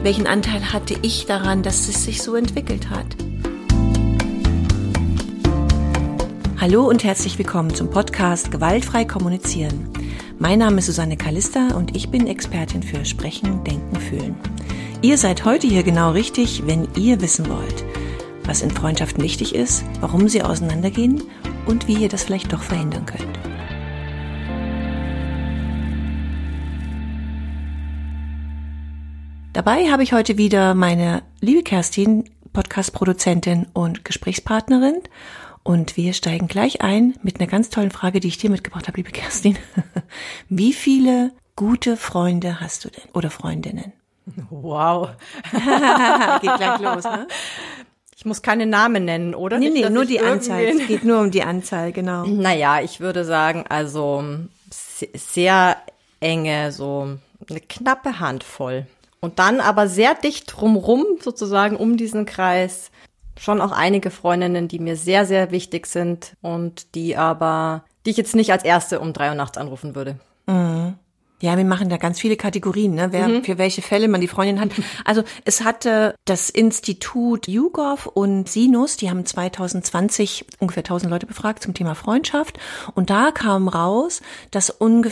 welchen Anteil hatte ich daran, dass es sich so entwickelt hat? Hallo und herzlich willkommen zum Podcast Gewaltfrei kommunizieren. Mein Name ist Susanne Kalister und ich bin Expertin für Sprechen, Denken, Fühlen. Ihr seid heute hier genau richtig, wenn ihr wissen wollt, was in Freundschaften wichtig ist, warum sie auseinandergehen und wie ihr das vielleicht doch verhindern könnt. Dabei habe ich heute wieder meine liebe Kerstin, Podcast-Produzentin und Gesprächspartnerin. Und wir steigen gleich ein mit einer ganz tollen Frage, die ich dir mitgebracht habe, liebe Kerstin. Wie viele gute Freunde hast du denn oder Freundinnen? Wow. Geht gleich los, ne? Ich muss keine Namen nennen, oder? Nee, Nicht, nur die Anzahl. Es geht nur um die Anzahl, genau. Naja, ich würde sagen, also sehr enge, so eine knappe Handvoll. Und dann aber sehr dicht drumrum, sozusagen um diesen Kreis, schon auch einige Freundinnen, die mir sehr, sehr wichtig sind und die ich jetzt nicht als erste um 3 Uhr nachts anrufen würde. Mhm. Ja, wir machen da ganz viele Kategorien, ne? Wer für welche Fälle man die Freundin hat. Also es hatte das Institut YouGov und Sinus, die haben 2020 ungefähr 1000 Leute befragt zum Thema Freundschaft. Und da kam raus, dass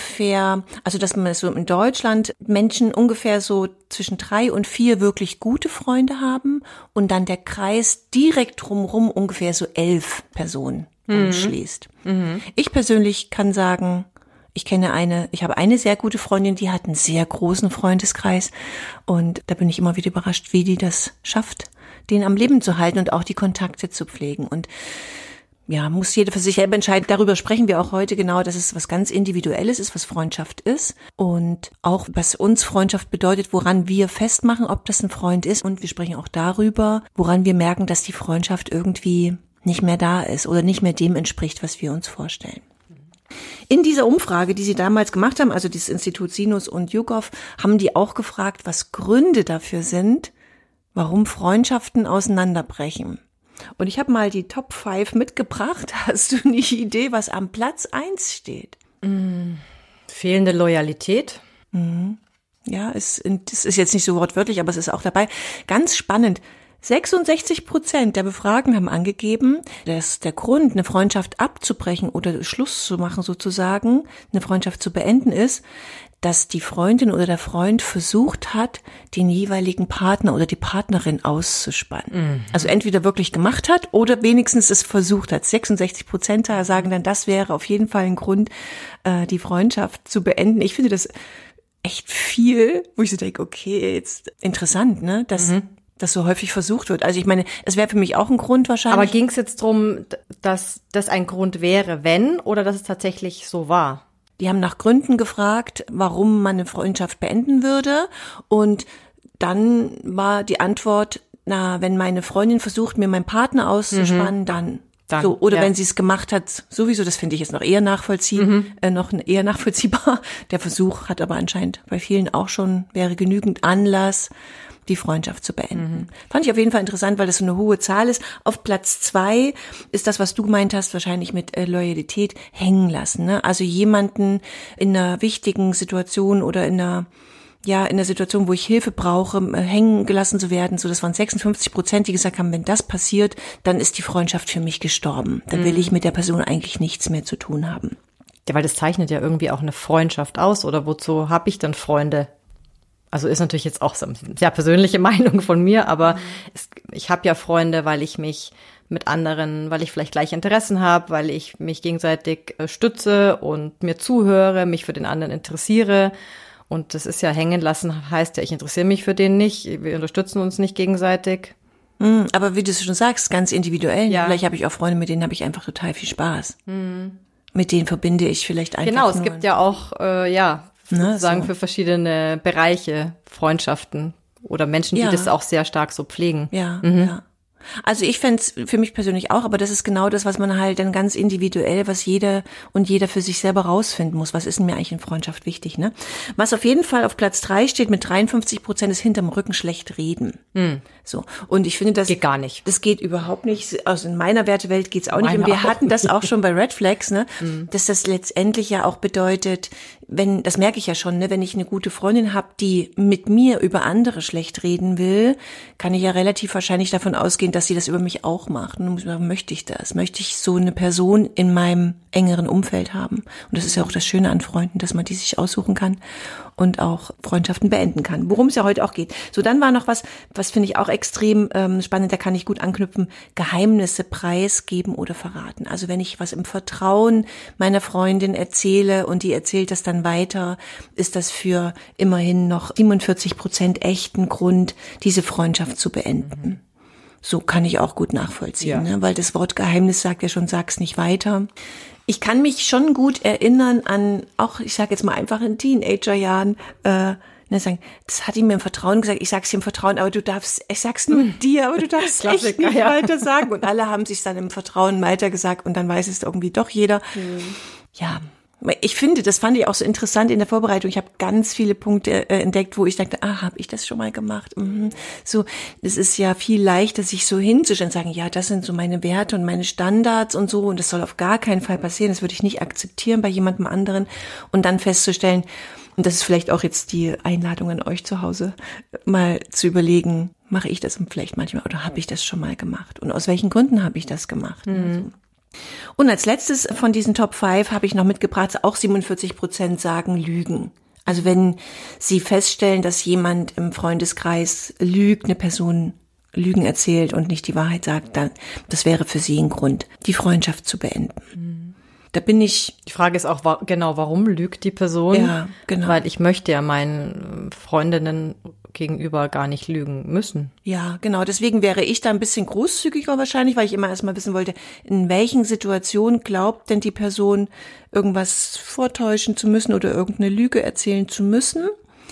dass man so in Deutschland Menschen ungefähr so zwischen 3 und 4 wirklich gute Freunde haben und dann der Kreis direkt drumherum ungefähr so 11 Personen umschließt. Ich persönlich kann sagen, ich habe eine sehr gute Freundin, die hat einen sehr großen Freundeskreis und da bin ich immer wieder überrascht, wie die das schafft, den am Leben zu halten und auch die Kontakte zu pflegen. Und ja, muss jeder für sich selber entscheiden. Darüber sprechen wir auch heute genau, dass es was ganz Individuelles ist, was Freundschaft ist und auch was uns Freundschaft bedeutet, woran wir festmachen, ob das ein Freund ist. Und wir sprechen auch darüber, woran wir merken, dass die Freundschaft irgendwie nicht mehr da ist oder nicht mehr dem entspricht, was wir uns vorstellen. In dieser Umfrage, die sie damals gemacht haben, also dieses Institut Sinus und YouGov, haben die auch gefragt, was Gründe dafür sind, warum Freundschaften auseinanderbrechen. Und ich habe mal die Top 5 mitgebracht. Hast du eine Idee, was am Platz 1 steht? Fehlende Loyalität. Ja, das ist jetzt nicht so wortwörtlich, aber es ist auch dabei. Ganz spannend. 66% der Befragten haben angegeben, dass der Grund, eine Freundschaft abzubrechen oder Schluss zu machen sozusagen, eine Freundschaft zu beenden ist, dass die Freundin oder der Freund versucht hat, den jeweiligen Partner oder die Partnerin auszuspannen. Also entweder wirklich gemacht hat oder wenigstens es versucht hat. 66% sagen dann, das wäre auf jeden Fall ein Grund, die Freundschaft zu beenden. Ich finde das echt viel, wo ich so denke, okay, jetzt interessant, ne, dass das so häufig versucht wird. Also ich meine, es wäre für mich auch ein Grund wahrscheinlich. Aber ging es jetzt drum, dass das ein Grund wäre, wenn, oder dass es tatsächlich so war? Die haben nach Gründen gefragt, warum man eine Freundschaft beenden würde. Und dann war die Antwort, wenn meine Freundin versucht, mir meinen Partner auszuspannen, dann. So, oder wenn sie es gemacht hat, sowieso, das finde ich jetzt noch eher nachvollziehbar. Der Versuch hat aber anscheinend bei vielen auch wäre genügend Anlass, die Freundschaft zu beenden. Fand ich auf jeden Fall interessant, weil das so eine hohe Zahl ist. Auf Platz 2 ist das, was du gemeint hast, wahrscheinlich mit Loyalität hängen lassen. Ne? Also jemanden in einer wichtigen Situation oder in einer Situation, wo ich Hilfe brauche, hängen gelassen zu werden. So, das waren 56%, die gesagt haben, wenn das passiert, dann ist die Freundschaft für mich gestorben. Dann will ich mit der Person eigentlich nichts mehr zu tun haben. Ja, weil das zeichnet ja irgendwie auch eine Freundschaft aus. Oder wozu habe ich dann Freunde? Also ist natürlich jetzt auch so eine sehr persönliche Meinung von mir, aber ich habe ja Freunde, weil ich mich mit anderen, weil ich vielleicht gleiche Interessen habe, weil ich mich gegenseitig stütze und mir zuhöre, mich für den anderen interessiere. Und das ist ja hängen lassen, heißt ja, ich interessiere mich für den nicht, wir unterstützen uns nicht gegenseitig. Aber wie du es schon sagst, ganz individuell. Ja. Vielleicht habe ich auch Freunde, mit denen habe ich einfach total viel Spaß. Mit denen verbinde ich vielleicht einfach Genau, es gibt ja auch, sozusagen so. für verschiedene Bereiche Freundschaften oder Menschen, die das auch sehr stark so pflegen. Ja. Also ich fände es für mich persönlich auch, aber das ist genau das, was man halt dann ganz individuell, was jeder für sich selber rausfinden muss. Was ist denn mir eigentlich in Freundschaft wichtig, ne? Was auf jeden Fall auf Platz 3 steht mit 53% ist hinterm Rücken schlecht reden. So. Und ich finde, das geht gar nicht. Das geht überhaupt nicht. Also in meiner Wertewelt geht's auch nicht. Und wir hatten das auch schon bei Red Flags, ne? Dass das letztendlich ja auch bedeutet, das merke ich ja schon, ne, wenn ich eine gute Freundin habe, die mit mir über andere schlecht reden will, kann ich ja relativ wahrscheinlich davon ausgehen, dass sie das über mich auch macht. Und dann muss ich sagen, möchte ich das? Möchte ich so eine Person in meinem engeren Umfeld haben? Und das ist ja auch das Schöne an Freunden, dass man die sich aussuchen kann und auch Freundschaften beenden kann, worum es ja heute auch geht. So, dann war noch was finde ich auch extrem spannend, da kann ich gut anknüpfen, Geheimnisse preisgeben oder verraten. Also wenn ich was im Vertrauen meiner Freundin erzähle und die erzählt das dann weiter, ist das für immerhin noch 47% echten Grund, diese Freundschaft zu beenden. So kann ich auch gut nachvollziehen, ne? Weil das Wort Geheimnis sagt ja schon, sag's nicht weiter. Ich kann mich schon gut erinnern an, auch ich sage jetzt mal einfach in Teenagerjahren, sagen, das hat ihm im Vertrauen gesagt, ich sag's ihm im Vertrauen, aber ich sag's nur dir, aber du darfst echt nicht weiter sagen. Und alle haben sich dann im Vertrauen weiter gesagt und dann weiß es irgendwie doch jeder. Ja, das fand ich auch so interessant in der Vorbereitung. Ich habe ganz viele Punkte entdeckt, wo ich dachte, habe ich das schon mal gemacht? So, es ist ja viel leichter, sich so hinzustellen und sagen, ja, das sind so meine Werte und meine Standards und so und das soll auf gar keinen Fall passieren. Das würde ich nicht akzeptieren bei jemandem anderen und dann festzustellen, und das ist vielleicht auch jetzt die Einladung an euch zu Hause, mal zu überlegen, mache ich das vielleicht manchmal oder habe ich das schon mal gemacht? Und aus welchen Gründen habe ich das gemacht? Und als letztes von diesen Top 5 habe ich noch mitgebracht, auch 47% sagen Lügen. Also wenn sie feststellen, dass jemand im Freundeskreis lügt, eine Person Lügen erzählt und nicht die Wahrheit sagt, dann das wäre für sie ein Grund, die Freundschaft zu beenden. Da bin ich. Die Frage ist auch genau, warum lügt die Person? Ja, genau. Weil ich möchte ja meinen Freundinnen gegenüber gar nicht lügen müssen. Ja, genau. Deswegen wäre ich da ein bisschen großzügiger wahrscheinlich, weil ich immer erstmal wissen wollte, in welchen Situationen glaubt denn die Person, irgendwas vortäuschen zu müssen oder irgendeine Lüge erzählen zu müssen?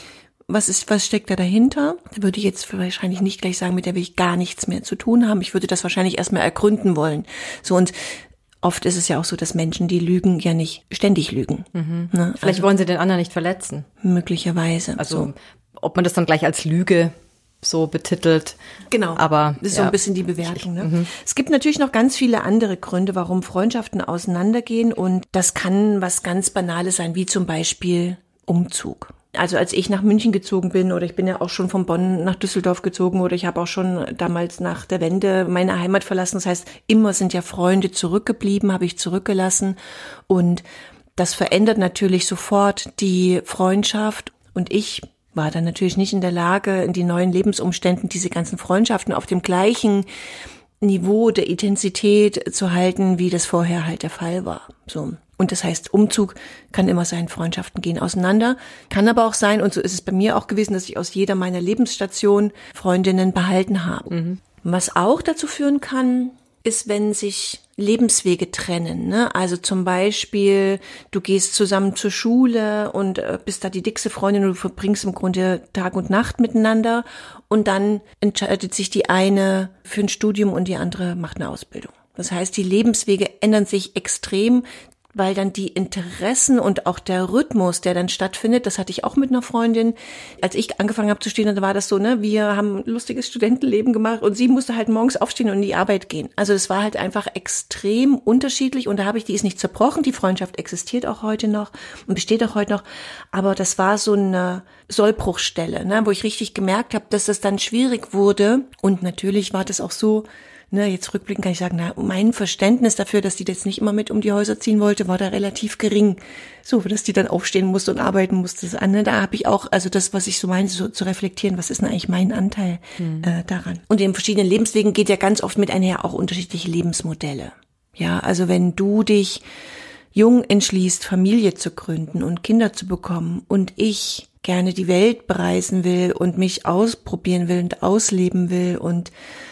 Was steckt da dahinter? Da würde ich jetzt wahrscheinlich nicht gleich sagen, mit der will ich gar nichts mehr zu tun haben. Ich würde das wahrscheinlich erstmal ergründen wollen. So, und oft ist es ja auch so, dass Menschen, die lügen, ja nicht ständig lügen. Ne? Vielleicht wollen sie den anderen nicht verletzen. Möglicherweise. Also so. Ob man das dann gleich als Lüge so betitelt. Genau, aber das ist so ein bisschen die Bewertung. Ne? Es gibt natürlich noch ganz viele andere Gründe, warum Freundschaften auseinandergehen und das kann was ganz Banales sein, wie zum Beispiel Umzug. Also als ich nach München gezogen bin oder ich bin ja auch schon von Bonn nach Düsseldorf gezogen oder ich habe auch schon damals nach der Wende meine Heimat verlassen. Das heißt, immer sind ja Freunde zurückgeblieben, habe ich zurückgelassen und das verändert natürlich sofort die Freundschaft und ich war dann natürlich nicht in der Lage, in die neuen Lebensumständen diese ganzen Freundschaften auf dem gleichen Niveau der Intensität zu halten, wie das vorher halt der Fall war. So. Und das heißt, Umzug kann immer sein, Freundschaften gehen auseinander, kann aber auch sein, und so ist es bei mir auch gewesen, dass ich aus jeder meiner Lebensstation Freundinnen behalten habe. Was auch dazu führen kann, ist, wenn sich Lebenswege trennen, ne? Also zum Beispiel, du gehst zusammen zur Schule und bist da die dickste Freundin und du verbringst im Grunde Tag und Nacht miteinander und dann entscheidet sich die eine für ein Studium und die andere macht eine Ausbildung. Das heißt, die Lebenswege ändern sich extrem, weil dann die Interessen und auch der Rhythmus, der dann stattfindet, das hatte ich auch mit einer Freundin, als ich angefangen habe zu studieren, da war das so, ne, wir haben ein lustiges Studentenleben gemacht und sie musste halt morgens aufstehen und in die Arbeit gehen. Also es war halt einfach extrem unterschiedlich und die ist nicht zerbrochen, die Freundschaft existiert auch heute noch und besteht auch heute noch, aber das war so eine Sollbruchstelle, ne, wo ich richtig gemerkt habe, dass das dann schwierig wurde und natürlich war das auch so, ne, jetzt rückblickend kann ich sagen, mein Verständnis dafür, dass die jetzt nicht immer mit um die Häuser ziehen wollte, war da relativ gering. So, dass die dann aufstehen musste und arbeiten musste. Da habe ich auch, also das, was ich so meine, so zu reflektieren, was ist denn eigentlich mein Anteil daran? Und in verschiedenen Lebenswegen geht ja ganz oft mit einher auch unterschiedliche Lebensmodelle. Ja, also wenn du dich jung entschließt, Familie zu gründen und Kinder zu bekommen und ich gerne die Welt bereisen will und mich ausprobieren will und ausleben will und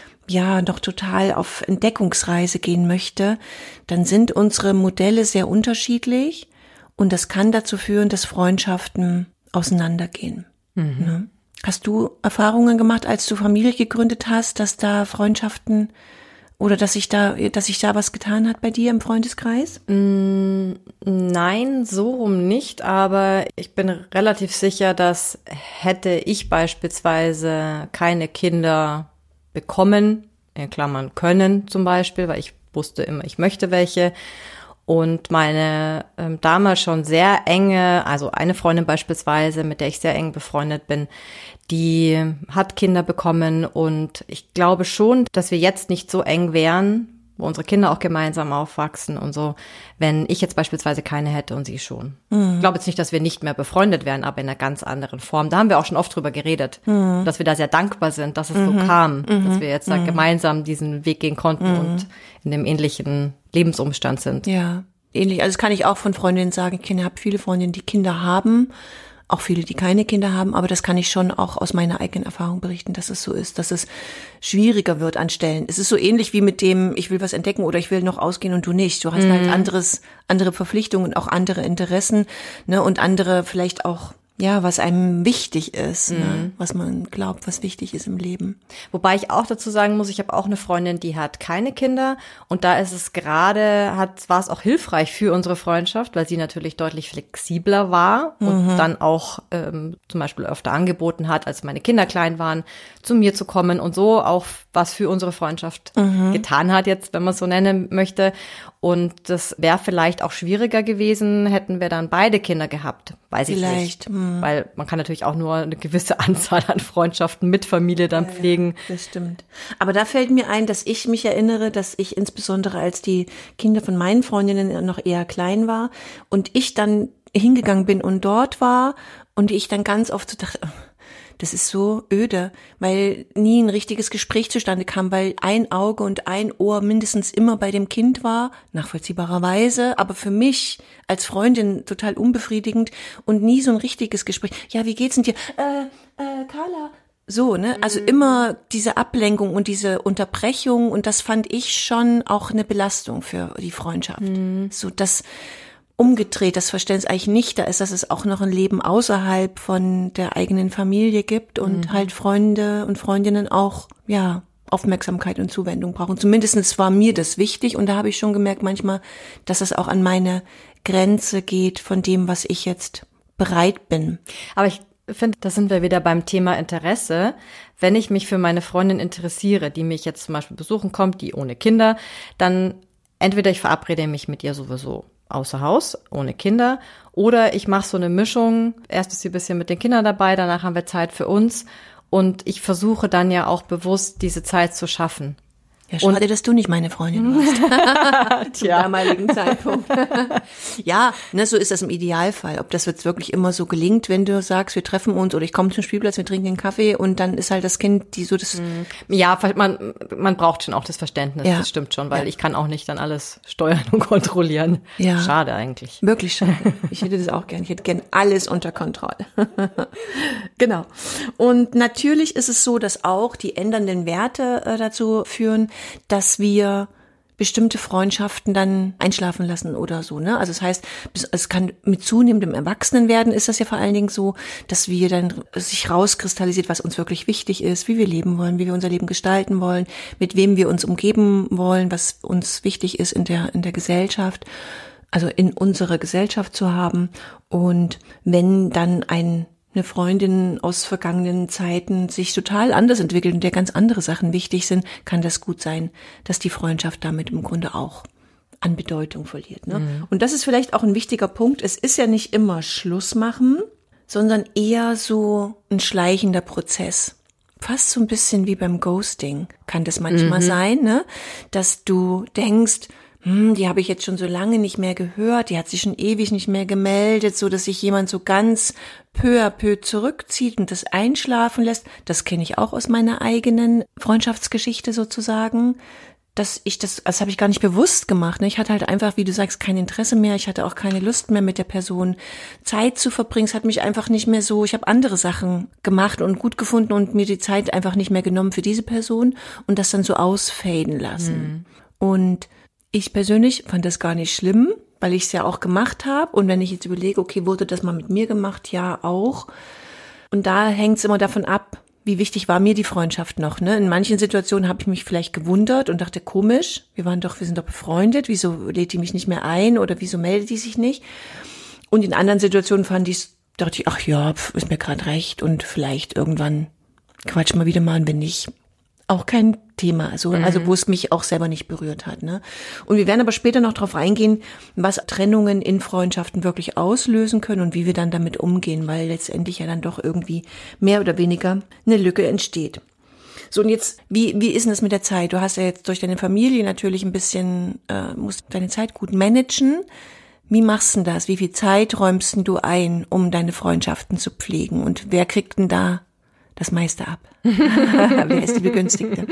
ja, noch total auf Entdeckungsreise gehen möchte, dann sind unsere Modelle sehr unterschiedlich und das kann dazu führen, dass Freundschaften auseinandergehen. Ne? Hast du Erfahrungen gemacht, als du Familie gegründet hast, dass da Freundschaften oder dass sich da was getan hat bei dir im Freundeskreis? Nein, so rum nicht, aber ich bin relativ sicher, dass hätte ich beispielsweise keine Kinder bekommen, in Klammern können zum Beispiel, weil ich wusste immer, ich möchte welche. Und meine damals schon sehr enge, also eine Freundin beispielsweise, mit der ich sehr eng befreundet bin, die hat Kinder bekommen und ich glaube schon, dass wir jetzt nicht so eng wären, wo unsere Kinder auch gemeinsam aufwachsen und so, wenn ich jetzt beispielsweise keine hätte und sie schon. Ich glaube jetzt nicht, dass wir nicht mehr befreundet wären, aber in einer ganz anderen Form. Da haben wir auch schon oft drüber geredet, dass wir da sehr dankbar sind, dass es so kam, dass wir jetzt da gemeinsam diesen Weg gehen konnten und in einem ähnlichen Lebensumstand sind. Ja, ähnlich. Also das kann ich auch von Freundinnen sagen. Ich habe viele Freundinnen, die Kinder haben, auch viele, die keine Kinder haben, aber das kann ich schon auch aus meiner eigenen Erfahrung berichten, dass es so ist, dass es schwieriger wird an Stellen. Es ist so ähnlich wie mit dem, ich will was entdecken oder ich will noch ausgehen und du nicht. Du hast halt andere Verpflichtungen und auch andere Interessen, ne, und andere vielleicht auch, ja, was einem wichtig ist, ne, was man glaubt, was wichtig ist im Leben. Wobei ich auch dazu sagen muss, ich habe auch eine Freundin, die hat keine Kinder und da ist es war es auch hilfreich für unsere Freundschaft, weil sie natürlich deutlich flexibler war und dann auch zum Beispiel öfter angeboten hat, als meine Kinder klein waren, zu mir zu kommen und so auch was für unsere Freundschaft getan hat jetzt, wenn man es so nennen möchte. Und das wäre vielleicht auch schwieriger gewesen, hätten wir dann beide Kinder gehabt, weiß ich nicht. Weil man kann natürlich auch nur eine gewisse Anzahl an Freundschaften mit Familie dann pflegen. Ja, das stimmt. Aber da fällt mir ein, dass ich mich erinnere, dass ich insbesondere als die Kinder von meinen Freundinnen noch eher klein war und ich dann hingegangen bin und dort war und ich dann ganz oft so dachte, das ist so öde, weil nie ein richtiges Gespräch zustande kam, weil ein Auge und ein Ohr mindestens immer bei dem Kind war, nachvollziehbarerweise, aber für mich als Freundin total unbefriedigend und nie so ein richtiges Gespräch. Ja, wie geht's denn dir? Carla. So, ne? Also immer diese Ablenkung und diese Unterbrechung und das fand ich schon auch eine Belastung für die Freundschaft. So, das umgedreht, das Verständnis eigentlich nicht da ist, dass es auch noch ein Leben außerhalb von der eigenen Familie gibt und halt Freunde und Freundinnen auch, ja, Aufmerksamkeit und Zuwendung brauchen. Zumindest war mir das wichtig und da habe ich schon gemerkt manchmal, dass es auch an meine Grenze geht von dem, was ich jetzt bereit bin. Aber ich finde, da sind wir wieder beim Thema Interesse. Wenn ich mich für meine Freundin interessiere, die mich jetzt zum Beispiel besuchen kommt, die ohne Kinder, dann entweder ich verabrede mich mit ihr sowieso außer Haus, ohne Kinder. Oder ich mache so eine Mischung. Erst ist sie ein bisschen mit den Kindern dabei, danach haben wir Zeit für uns. Und ich versuche dann ja auch bewusst, diese Zeit zu schaffen. Ja, schade, dass du nicht meine Freundin warst. Zum damaligen Zeitpunkt. Ja, ne, so ist das im Idealfall. Ob das jetzt wirklich immer so gelingt, wenn du sagst, wir treffen uns oder ich komme zum Spielplatz, wir trinken einen Kaffee und dann ist halt das Kind, die so das... Ja, man braucht schon auch das Verständnis, das stimmt schon, weil ich kann auch nicht dann alles steuern und kontrollieren. Ja. Schade eigentlich. Wirklich schade. Ich hätte das auch gern. Ich hätte gern alles unter Kontrolle. Genau. Und natürlich ist es so, dass auch die ändernden Werte dazu führen, dass wir bestimmte Freundschaften dann einschlafen lassen oder so, ne? Also das heißt, es kann mit zunehmendem Erwachsenenwerden ist das ja vor allen Dingen so, dass wir dann sich rauskristallisiert, was uns wirklich wichtig ist, wie wir leben wollen, wie wir unser Leben gestalten wollen, mit wem wir uns umgeben wollen, was uns wichtig ist in der Gesellschaft, also in unserer Gesellschaft zu haben. Und wenn dann eine Freundin aus vergangenen Zeiten sich total anders entwickelt und der ganz andere Sachen wichtig sind, kann das gut sein, dass die Freundschaft damit im Grunde auch an Bedeutung verliert. Ne? Und das ist vielleicht auch ein wichtiger Punkt. Es ist ja nicht immer Schluss machen, sondern eher so ein schleichender Prozess. Fast so ein bisschen wie beim Ghosting kann das manchmal sein, ne? Dass du denkst, die habe ich jetzt schon so lange nicht mehr gehört, die hat sich schon ewig nicht mehr gemeldet, so dass sich jemand so ganz peu à peu zurückzieht und das einschlafen lässt. Das kenne ich auch aus meiner eigenen Freundschaftsgeschichte sozusagen, das habe ich gar nicht bewusst gemacht. Ne? Ich hatte halt einfach, wie du sagst, kein Interesse mehr. Ich hatte auch keine Lust mehr, mit der Person Zeit zu verbringen. Es hat mich einfach nicht mehr so, ich habe andere Sachen gemacht und gut gefunden und mir die Zeit einfach nicht mehr genommen für diese Person und das dann so ausfaden lassen. Und ich persönlich fand das gar nicht schlimm, weil ich es ja auch gemacht habe. Und wenn ich jetzt überlege, okay, wurde das mal mit mir gemacht? Ja, auch. Und da hängt es immer davon ab, wie wichtig war mir die Freundschaft noch. Ne? In manchen Situationen habe ich mich vielleicht gewundert und dachte, komisch, wir sind doch befreundet. Wieso lädt die mich nicht mehr ein oder wieso meldet die sich nicht? Und in anderen Situationen dachte ich, ach ja, ist mir gerade recht und vielleicht irgendwann quatschen wir wieder mal und wenn nicht, Auch kein Thema, also wo es mich auch selber nicht berührt hat. Ne? Und wir werden aber später noch darauf eingehen, was Trennungen in Freundschaften wirklich auslösen können und wie wir dann damit umgehen, weil letztendlich ja dann doch irgendwie mehr oder weniger eine Lücke entsteht. So, und jetzt, wie ist denn das mit der Zeit? Du hast ja jetzt durch deine Familie natürlich ein bisschen, musst deine Zeit gut managen. Wie machst du denn das? Wie viel Zeit räumst denn du ein, um deine Freundschaften zu pflegen? Und wer kriegt denn da das meiste ab? Wer ist die Begünstigte?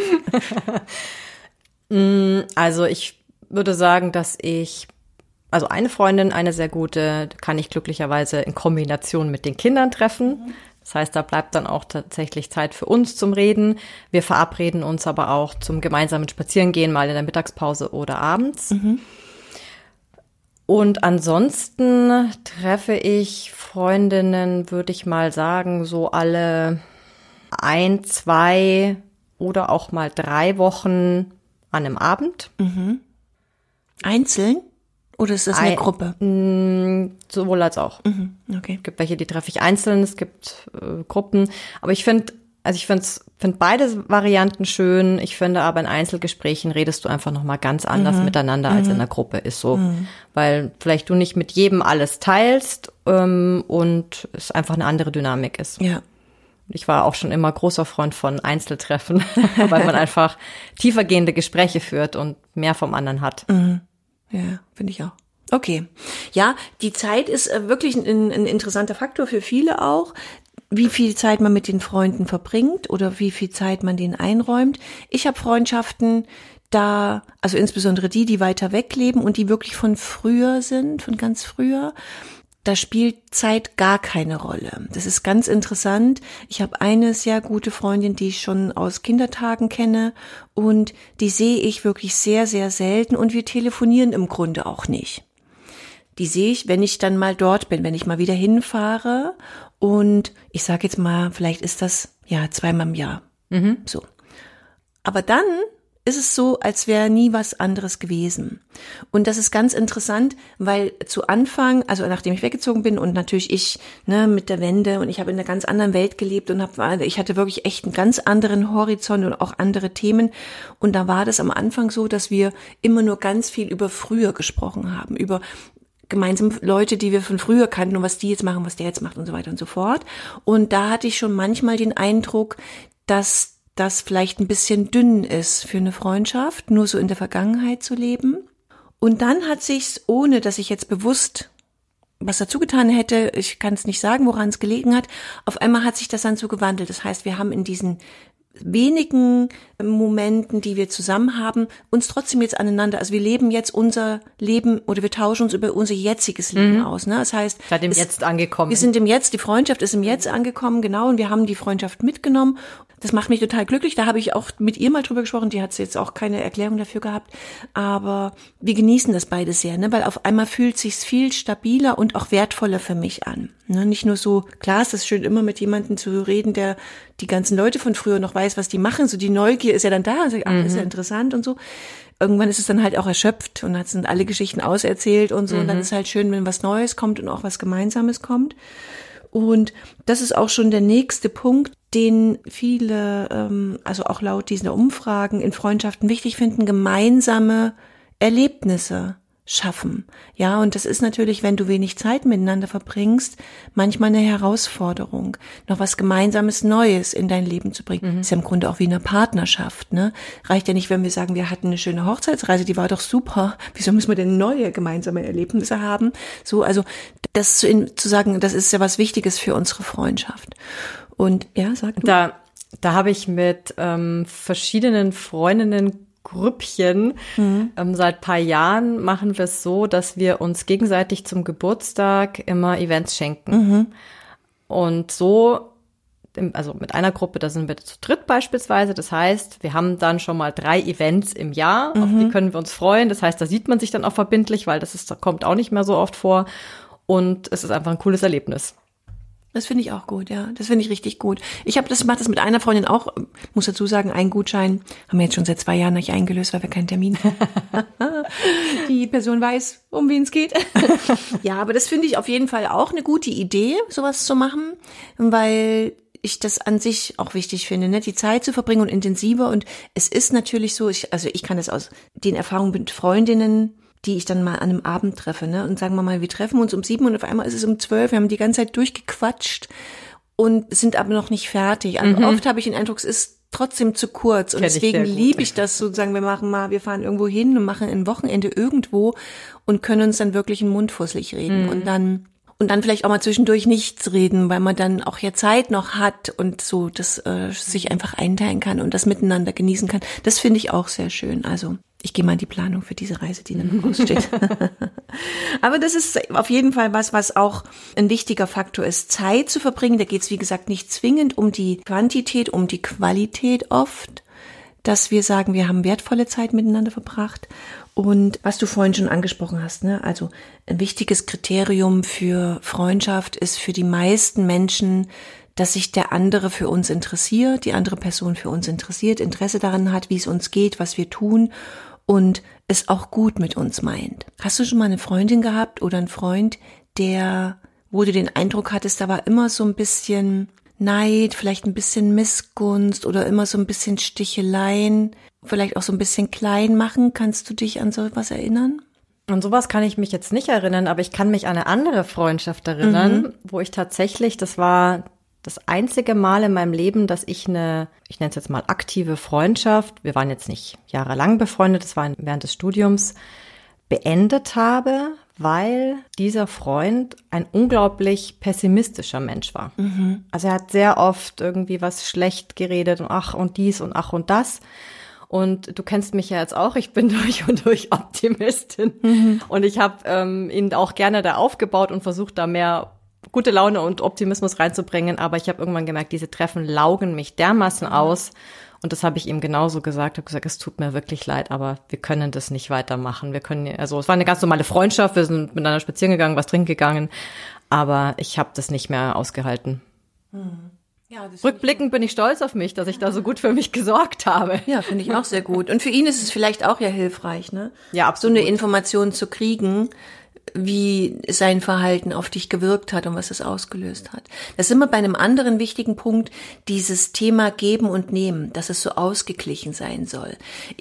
Also ich würde sagen, dass also eine Freundin, eine sehr gute, kann ich glücklicherweise in Kombination mit den Kindern treffen. Das heißt, da bleibt dann auch tatsächlich Zeit für uns zum Reden. Wir verabreden uns aber auch zum gemeinsamen Spazierengehen, mal in der Mittagspause oder abends. Und ansonsten treffe ich Freundinnen, würde ich mal sagen, so alle 1, 2 oder auch mal 3 Wochen an einem Abend. Einzeln? Oder ist das eine Gruppe? Sowohl als auch. Okay. Es gibt welche, die treffe ich einzeln, es gibt Gruppen. Aber ich finde beide Varianten schön. Ich finde aber in Einzelgesprächen redest du einfach nochmal ganz anders miteinander als in der Gruppe, ist so. Weil vielleicht du nicht mit jedem alles teilst und es einfach eine andere Dynamik ist. Ja. Ich war auch schon immer großer Freund von Einzeltreffen, weil man einfach tiefergehende Gespräche führt und mehr vom anderen hat. Ja, finde ich auch. Okay. Ja, die Zeit ist wirklich ein interessanter Faktor für viele auch. Wie viel Zeit man mit den Freunden verbringt oder wie viel Zeit man denen einräumt. Ich habe Freundschaften da, also insbesondere die weiter weg leben und die wirklich von früher sind, von ganz früher. Da spielt Zeit gar keine Rolle. Das ist ganz interessant. Ich habe eine sehr gute Freundin, die ich schon aus Kindertagen kenne und die sehe ich wirklich sehr, sehr selten und wir telefonieren im Grunde auch nicht. Die sehe ich, wenn ich dann mal dort bin, wenn ich mal wieder hinfahre und ich sage jetzt mal, vielleicht ist das ja 2-mal im Jahr. So. Aber dann ist es so, als wäre nie was anderes gewesen. Und das ist ganz interessant, weil zu Anfang, also nachdem ich weggezogen bin und natürlich ich mit der Wende und ich habe in einer ganz anderen Welt gelebt und ich hatte wirklich echt einen ganz anderen Horizont und auch andere Themen. Und da war das am Anfang so, dass wir immer nur ganz viel über früher gesprochen haben, über gemeinsam Leute, die wir von früher kannten und was die jetzt machen, was der jetzt macht und so weiter und so fort. Und da hatte ich schon manchmal den Eindruck, dass das vielleicht ein bisschen dünn ist für eine Freundschaft, nur so in der Vergangenheit zu leben. Und dann hat sich's, ohne dass ich jetzt bewusst was dazu getan hätte, ich kann es nicht sagen, woran es gelegen hat, auf einmal hat sich das dann so gewandelt. Das heißt, wir haben in diesen wenigen Momenten, die wir zusammen haben, uns trotzdem jetzt aneinander, also wir leben jetzt unser Leben oder wir tauschen uns über unser jetziges Leben aus. Ne? Das heißt, seid im Jetzt angekommen. Wir sind im Jetzt, die Freundschaft ist im Jetzt angekommen, genau, und wir haben die Freundschaft mitgenommen. Das macht mich total glücklich. Da habe ich auch mit ihr mal drüber gesprochen. Die hat jetzt auch keine Erklärung dafür gehabt. Aber wir genießen das beide sehr, ne? Weil auf einmal fühlt es sich viel stabiler und auch wertvoller für mich an. Ne? Nicht nur so, klar ist es schön, immer mit jemandem zu reden, der die ganzen Leute von früher noch weiß, was die machen. So die Neugier ist ja dann da. Und sagt, ach, ist ja interessant und so. Irgendwann ist es dann halt auch erschöpft und sind alle Geschichten auserzählt und so. Und dann ist es halt schön, wenn was Neues kommt und auch was Gemeinsames kommt. Und das ist auch schon der nächste Punkt, den viele, also auch laut dieser Umfragen in Freundschaften wichtig finden, gemeinsame Erlebnisse schaffen. Ja, und das ist natürlich, wenn du wenig Zeit miteinander verbringst, manchmal eine Herausforderung, noch was Gemeinsames Neues in dein Leben zu bringen. Ist ja im Grunde auch wie eine Partnerschaft, ne? Reicht ja nicht, wenn wir sagen, wir hatten eine schöne Hochzeitsreise, die war doch super. Wieso müssen wir denn neue gemeinsame Erlebnisse haben? So, also das zu sagen, das ist ja was Wichtiges für unsere Freundschaft. Und ja, sag du. Da habe ich mit verschiedenen Freundinnen Grüppchen. Seit ein paar Jahren machen wir es so, dass wir uns gegenseitig zum Geburtstag immer Events schenken. Und so, also mit einer Gruppe, da sind wir zu dritt beispielsweise. Das heißt, wir haben dann schon mal 3 Events im Jahr, auf die können wir uns freuen. Das heißt, da sieht man sich dann auch verbindlich, weil das kommt auch nicht mehr so oft vor. Und es ist einfach ein cooles Erlebnis. Das finde ich auch gut, ja. Das finde ich richtig gut. Ich mache das mit einer Freundin auch, muss dazu sagen, einen Gutschein haben wir jetzt schon seit 2 Jahren nicht eingelöst, weil wir keinen Termin haben. Die Person weiß, um wen es geht. Ja, aber das finde ich auf jeden Fall auch eine gute Idee, sowas zu machen, weil ich das an sich auch wichtig finde, ne, die Zeit zu verbringen und intensiver. Und es ist natürlich so, ich kann das aus den Erfahrungen mit Freundinnen, die ich dann mal an einem Abend treffe, ne, und sagen wir mal, wir treffen uns um 7 und auf einmal ist es um 12, wir haben die ganze Zeit durchgequatscht und sind aber noch nicht fertig. Also oft habe ich den Eindruck, es ist trotzdem zu kurz und deswegen liebe ich das sozusagen, wir fahren irgendwo hin und machen ein Wochenende irgendwo und können uns dann wirklich einen Mund fusselig reden und dann vielleicht auch mal zwischendurch nichts reden, weil man dann auch ja Zeit noch hat und so das sich einfach einteilen kann und das miteinander genießen kann. Das finde ich auch sehr schön. Also ich gehe mal in die Planung für diese Reise, die dann noch aussteht. Aber das ist auf jeden Fall was auch ein wichtiger Faktor ist, Zeit zu verbringen. Da geht es, wie gesagt, nicht zwingend um die Quantität, um die Qualität oft, dass wir sagen, wir haben wertvolle Zeit miteinander verbracht. Und was du vorhin schon angesprochen hast, ne, also ein wichtiges Kriterium für Freundschaft ist für die meisten Menschen, dass sich der andere für uns interessiert, die andere Person für uns interessiert, Interesse daran hat, wie es uns geht, was wir tun und es auch gut mit uns meint. Hast du schon mal eine Freundin gehabt oder einen Freund, wo du den Eindruck hattest, da war immer so ein bisschen Neid, vielleicht ein bisschen Missgunst oder immer so ein bisschen Sticheleien, vielleicht auch so ein bisschen klein machen? Kannst du dich an sowas erinnern? An sowas kann ich mich jetzt nicht erinnern, aber ich kann mich an eine andere Freundschaft erinnern, wo ich tatsächlich, das war das einzige Mal in meinem Leben, dass ich nenne es jetzt mal aktive Freundschaft, wir waren jetzt nicht jahrelang befreundet, das war während des Studiums, beendet habe, weil dieser Freund ein unglaublich pessimistischer Mensch war. Also er hat sehr oft irgendwie was schlecht geredet und ach und dies und ach und das. Und du kennst mich ja jetzt auch, ich bin durch und durch Optimistin. Und ich habe ihn auch gerne da aufgebaut und versucht, da mehr gute Laune und Optimismus reinzubringen. Aber ich habe irgendwann gemerkt, diese Treffen laugen mich dermaßen aus. Und das habe ich ihm genauso gesagt. Ich habe gesagt, es tut mir wirklich leid, aber wir können das nicht weitermachen. Es war eine ganz normale Freundschaft, wir sind miteinander spazieren gegangen, was trinken gegangen. Aber ich habe das nicht mehr ausgehalten. Ja, rückblickend bin ich stolz auf mich, dass ich da so gut für mich gesorgt habe. Ja, finde ich auch sehr gut. Und für ihn ist es vielleicht auch ja hilfreich, ne? Ja, absolut. So eine Information zu kriegen, wie sein Verhalten auf dich gewirkt hat und was es ausgelöst hat. Das ist immer bei einem anderen wichtigen Punkt, dieses Thema Geben und Nehmen, dass es so ausgeglichen sein soll.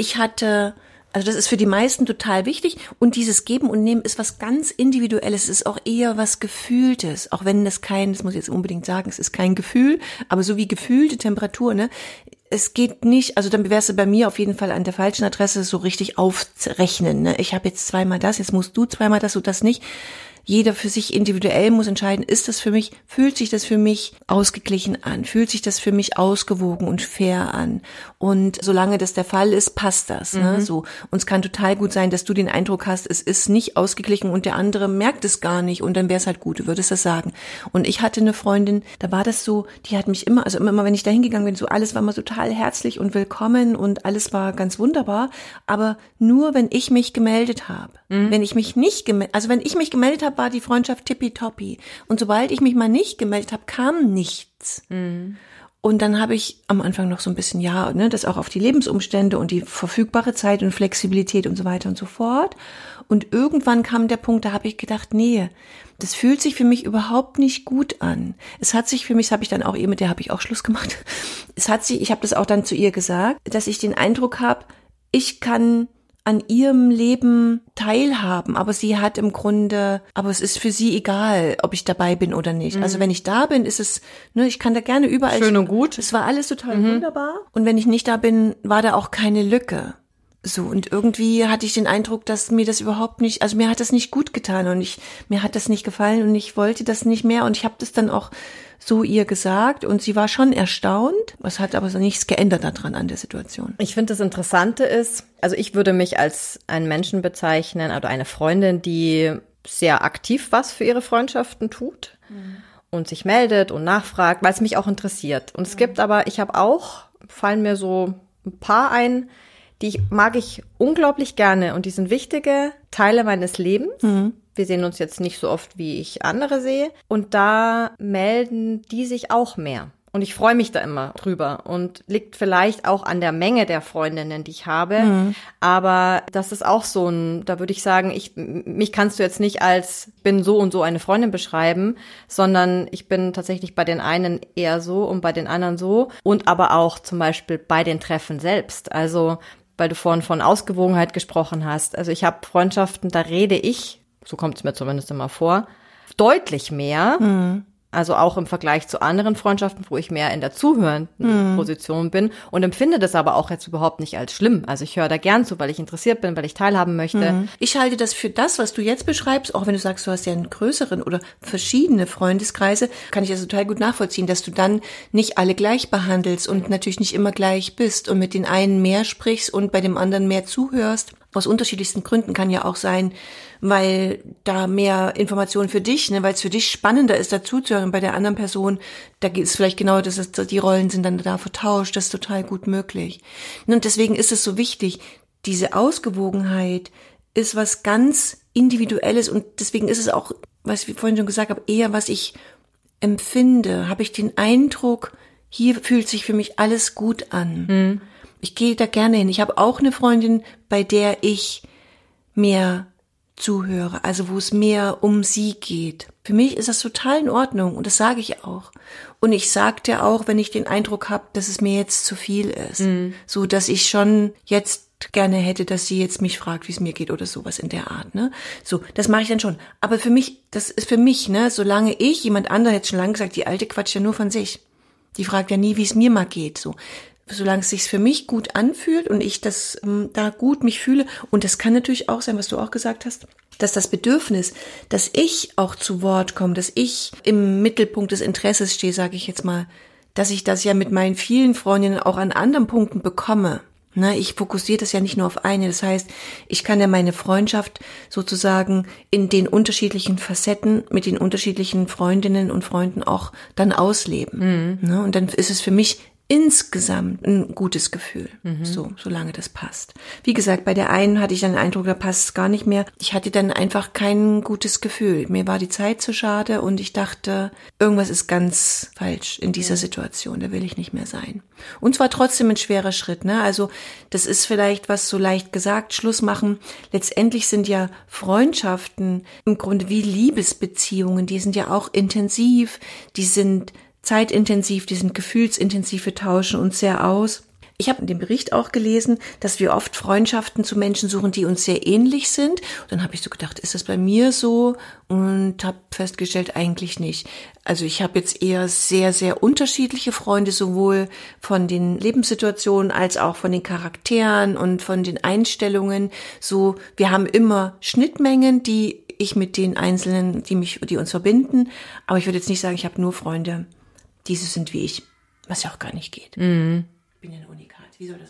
Also das ist für die meisten total wichtig und dieses Geben und Nehmen ist was ganz Individuelles, ist auch eher was Gefühltes, auch wenn das muss ich jetzt unbedingt sagen, es ist kein Gefühl, aber so wie gefühlte Temperatur, ne? Es geht nicht, also dann wärst du bei mir auf jeden Fall an der falschen Adresse so richtig aufrechnen, ne? Ich habe jetzt zweimal das, jetzt musst du zweimal das und das nicht. Jeder für sich individuell muss entscheiden, fühlt sich das für mich ausgeglichen an, fühlt sich das für mich ausgewogen und fair an. Und solange das der Fall ist, passt das. Ne? So. Und es kann total gut sein, dass du den Eindruck hast, es ist nicht ausgeglichen und der andere merkt es gar nicht und dann wäre es halt gut, du würdest das sagen. Und ich hatte eine Freundin, da war das so, die hat mich immer, wenn ich da hingegangen bin, so alles war immer total herzlich und willkommen und alles war ganz wunderbar, aber nur wenn ich mich gemeldet habe. Wenn ich mich nicht wenn ich mich gemeldet habe, war die Freundschaft tippitoppi. Und sobald ich mich mal nicht gemeldet habe, kam nichts. Und dann habe ich am Anfang noch so ein bisschen, das auch auf die Lebensumstände und die verfügbare Zeit und Flexibilität und so weiter und so fort. Und irgendwann kam der Punkt, da habe ich gedacht, nee, das fühlt sich für mich überhaupt nicht gut an. Es hat sich für mich, das habe ich dann auch mit der habe ich auch Schluss gemacht. Ich habe das auch dann zu ihr gesagt, dass ich den Eindruck habe, ich kann an ihrem Leben teilhaben, aber es ist für sie egal, ob ich dabei bin oder nicht. Also wenn ich da bin, ist es, ich kann da gerne überall. Schön und gut. Es war alles total wunderbar. Und wenn ich nicht da bin, war da auch keine Lücke. So, und irgendwie hatte ich den Eindruck, dass mir das überhaupt nicht, also mir hat das nicht gut getan und mir hat das nicht gefallen und ich wollte das nicht mehr und ich habe das dann auch so ihr gesagt und sie war schon erstaunt. Es hat aber so nichts geändert daran an der Situation. Ich finde, das Interessante ist, also ich würde mich als einen Menschen bezeichnen oder eine Freundin, die sehr aktiv was für ihre Freundschaften tut und sich meldet und nachfragt, weil es mich auch interessiert. Und es gibt aber, fallen mir so ein paar ein, mag ich unglaublich gerne und die sind wichtige Teile meines Lebens. Wir sehen uns jetzt nicht so oft, wie ich andere sehe. Und da melden die sich auch mehr. Und ich freue mich da immer drüber und liegt vielleicht auch an der Menge der Freundinnen, die ich habe. Aber das ist auch so da würde ich sagen, mich kannst du jetzt nicht als bin so und so eine Freundin beschreiben, sondern ich bin tatsächlich bei den einen eher so und bei den anderen so. Und aber auch zum Beispiel bei den Treffen selbst. Also, weil du vorhin von Ausgewogenheit gesprochen hast. Also ich habe Freundschaften, da rede ich, so kommt es mir zumindest immer vor, deutlich mehr. Also auch im Vergleich zu anderen Freundschaften, wo ich mehr in der zuhörenden Position bin und empfinde das aber auch jetzt überhaupt nicht als schlimm. Also ich höre da gern zu, weil ich interessiert bin, weil ich teilhaben möchte. Ich halte das für das, was du jetzt beschreibst, auch wenn du sagst, du hast ja einen größeren oder verschiedene Freundeskreise, kann ich das total gut nachvollziehen, dass du dann nicht alle gleich behandelst und natürlich nicht immer gleich bist und mit den einen mehr sprichst und bei dem anderen mehr zuhörst. Aus unterschiedlichsten Gründen kann ja auch sein, weil da mehr Informationen für dich, weil es für dich spannender ist, dazuzuhören. Bei der anderen Person, da geht es vielleicht genau, die Rollen sind dann da vertauscht. Das ist total gut möglich. Und deswegen ist es so wichtig, diese Ausgewogenheit ist was ganz Individuelles und deswegen ist es auch, was ich vorhin schon gesagt habe, eher was ich empfinde. Habe ich den Eindruck, hier fühlt sich für mich alles gut an. Ich gehe da gerne hin. Ich habe auch eine Freundin, bei der ich mehr zuhöre, also wo es mehr um sie geht. Für mich ist das total in Ordnung und das sage ich auch. Und ich sage dir auch, wenn ich den Eindruck habe, dass es mir jetzt zu viel ist, so dass ich schon jetzt gerne hätte, dass sie jetzt mich fragt, wie es mir geht oder sowas in der Art, So, das mache ich dann schon. Aber für mich, das ist für mich, solange ich, jemand anderes hat schon lange gesagt, die Alte quatscht ja nur von sich. Die fragt ja nie, wie es mir mal geht, so. Solange es sich für mich gut anfühlt und ich das da gut mich fühle. Und das kann natürlich auch sein, was du auch gesagt hast, dass das Bedürfnis, dass ich auch zu Wort komme, dass ich im Mittelpunkt des Interesses stehe, sage ich jetzt mal, dass ich das ja mit meinen vielen Freundinnen auch an anderen Punkten bekomme. Ich fokussiere das ja nicht nur auf eine. Das heißt, ich kann ja meine Freundschaft sozusagen in den unterschiedlichen Facetten mit den unterschiedlichen Freundinnen und Freunden auch dann ausleben. Und dann ist es für mich insgesamt ein gutes Gefühl, solange das passt. Wie gesagt, bei der einen hatte ich dann den Eindruck, da passt es gar nicht mehr. Ich hatte dann einfach kein gutes Gefühl. Mir war die Zeit zu schade und ich dachte, irgendwas ist ganz falsch in dieser Situation, da will ich nicht mehr sein. Und zwar trotzdem ein schwerer Schritt, Also das ist vielleicht was so leicht gesagt, Schluss machen. Letztendlich sind ja Freundschaften im Grunde wie Liebesbeziehungen, die sind ja auch intensiv, die sind zeitintensiv, die sind gefühlsintensiv, wir tauschen uns sehr aus. Ich habe in dem Bericht auch gelesen, dass wir oft Freundschaften zu Menschen suchen, die uns sehr ähnlich sind. Und dann habe ich so gedacht, ist das bei mir so? Und habe festgestellt, eigentlich nicht. Also ich habe jetzt eher sehr, sehr unterschiedliche Freunde, sowohl von den Lebenssituationen als auch von den Charakteren und von den Einstellungen. So, wir haben immer Schnittmengen, die ich mit den Einzelnen, die uns verbinden. Aber ich würde jetzt nicht sagen, ich habe nur Freunde, die so sind wie ich, was ja auch gar nicht geht. Ich bin ja ein Unikat. Wie soll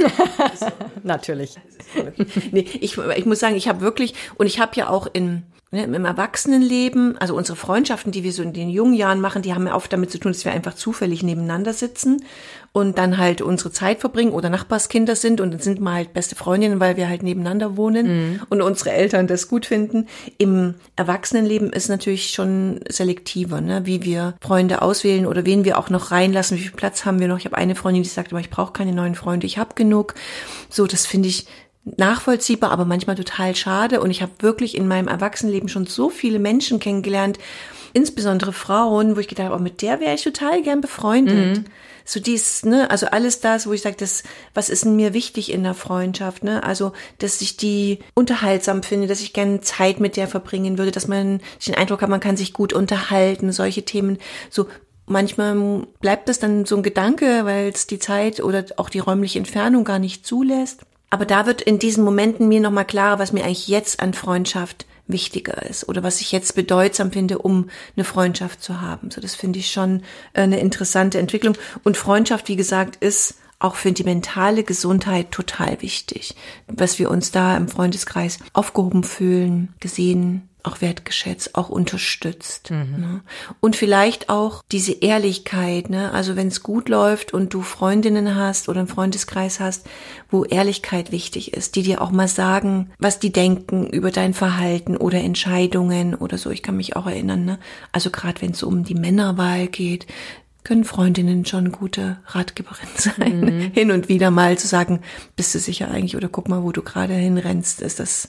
das auch? Natürlich. Nee, ich muss sagen, ich habe wirklich, und ich habe ja auch im Erwachsenenleben, also unsere Freundschaften, die wir so in den jungen Jahren machen, die haben ja oft damit zu tun, dass wir einfach zufällig nebeneinander sitzen und dann halt unsere Zeit verbringen oder Nachbarskinder sind und dann sind wir halt beste Freundinnen, weil wir halt nebeneinander wohnen und unsere Eltern das gut finden. Im Erwachsenenleben ist natürlich schon selektiver, wie wir Freunde auswählen oder wen wir auch noch reinlassen, wie viel Platz haben wir noch. Ich habe eine Freundin, die sagt immer, ich brauche keine neuen Freunde, ich habe genug. So, das finde ich nachvollziehbar, aber manchmal total schade. Und ich habe wirklich in meinem Erwachsenenleben schon so viele Menschen kennengelernt, insbesondere Frauen, wo ich gedacht habe, mit der wäre ich total gern befreundet. So dies, also alles das, wo ich sage, was ist denn mir wichtig in der Freundschaft, Also, dass ich die unterhaltsam finde, dass ich gerne Zeit mit der verbringen würde, dass man den Eindruck hat, man kann sich gut unterhalten, solche Themen, so. Manchmal bleibt das dann so ein Gedanke, weil es die Zeit oder auch die räumliche Entfernung gar nicht zulässt. Aber da wird in diesen Momenten mir nochmal klarer, was mir eigentlich jetzt an Freundschaft wichtiger ist oder was ich jetzt bedeutsam finde, um eine Freundschaft zu haben. So, das finde ich schon eine interessante Entwicklung. Und Freundschaft, wie gesagt, ist auch für die mentale Gesundheit total wichtig, dass wir uns da im Freundeskreis aufgehoben fühlen, gesehen, auch wertgeschätzt, auch unterstützt. Und vielleicht auch diese Ehrlichkeit, Also wenn es gut läuft und du Freundinnen hast oder einen Freundeskreis hast, wo Ehrlichkeit wichtig ist, die dir auch mal sagen, was die denken über dein Verhalten oder Entscheidungen oder so. Ich kann mich auch erinnern, Also gerade wenn es um die Männerwahl geht, können Freundinnen schon gute Ratgeberin sein. Hin und wieder mal zu sagen, bist du sicher eigentlich oder guck mal, wo du gerade hinrennst, ist das